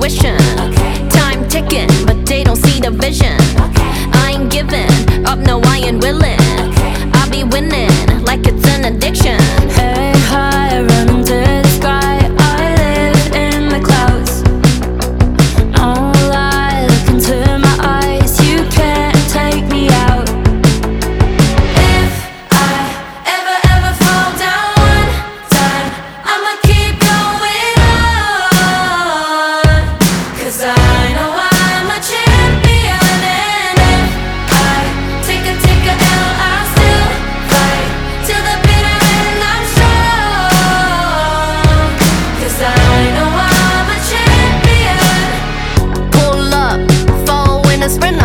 intuition. Time ticking, but they don't see the vision. I ain't giving up, no, I ain't willing. I'll be winning like it's an addiction. Hey, high, running to the sky. I live in the clouds. No lie, look into my eyes. You can't take me out. If I ever fall down one time, I'ma keep going on. 'Cause I know I'm a champion. And if I take a L, I'll still fight till the bitter end. I'm strong, 'cause I know I'm a champion. Pull up, fall in a sprint.